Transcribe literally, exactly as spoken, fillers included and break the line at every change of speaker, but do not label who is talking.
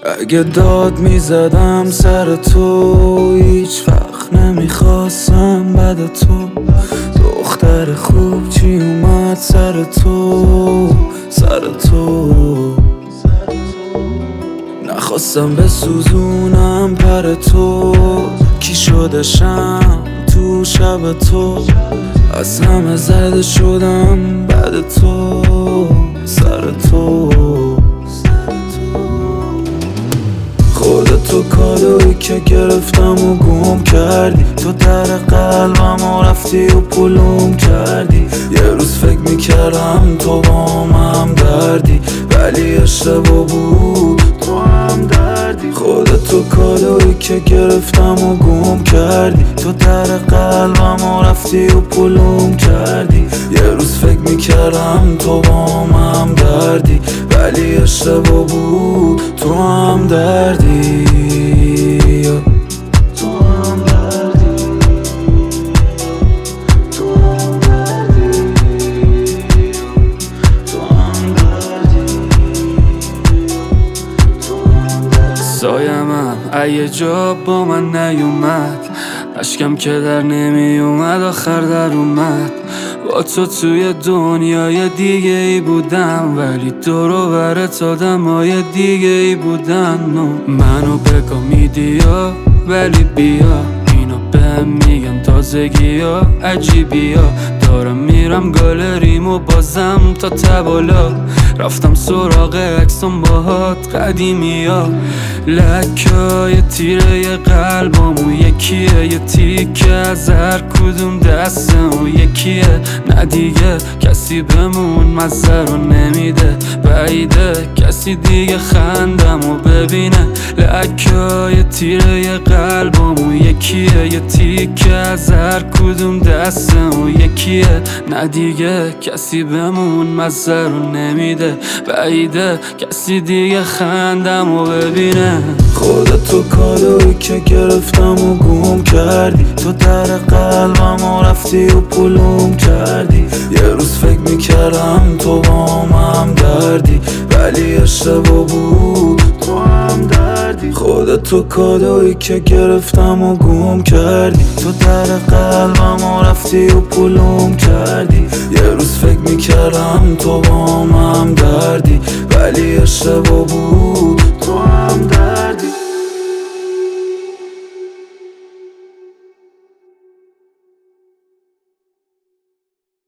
اگه داد میزدم سر تو، هیچ وقت نمیخواستم بعد تو. دختر خوب چی اومد سر تو، سر تو. نخواستم بسوزونم پر تو، کی شدشم تو شب تو. از همه زده شدم بعد تو، سر تو. خودتو کادویی که گرفتم و گم کردی، تو در قلبم و رفتی و پلوم کردی. یه روز فکر میکردم تو با هم دردی، ولی اشتباه بود تو هم دردی. خودتو کادویی که گرفتم و گم کردی، تو در قلبم و رفتی و پلوم کردی. یه روز فکر میکردم تو با هم دردی، ولی اشتباه بود تو هم دردی. تو هم دردی، تو هم دردی، تو هم دردی، تو هم دردی. سایمم ایه جا با من نیومد، اشکم که در نمی اومد آخر در اومد. با تو توی دنیای دیگه ای بودم، ولی دور و برت آدمای دیگه ای بودن. منو بگاه میدی ها، ولی بیا اینو بهم میگن تازگی ها عجیبی ها. دارم میرم گالریم و بازم تا تبالا، رفتم سراغ عکسم باهات قدیمی ها. لکای تیره قلبمو یکیه، یه تیکه از هر کدوم دستمو یکیه. نه دیگه کسی بمون مزه رو نمیده، بعیده کسی دیگه خندمو ببینه. لکای تیره قلبمو یکیه، یه تیکه از هر کدوم دستمو یکیه. نه دیگه کسی بمون مزه رو نمیده، بعیده کسی دیگه خندمو ببینه. خودتو کادویی که گرفتم و گم کردی، تو در قلبم و رفتی و پلوم کردی. یه روز فکر میکردم تو با هم دردی، ولی اشتباه بود تو هم دردی. خودتو کادویی که گرفتم و گم کردی، تو در قلبم و رفتی و پلوم کردی. یه روز فکر میکردم تو با هم دردی، ولی اشتباه بود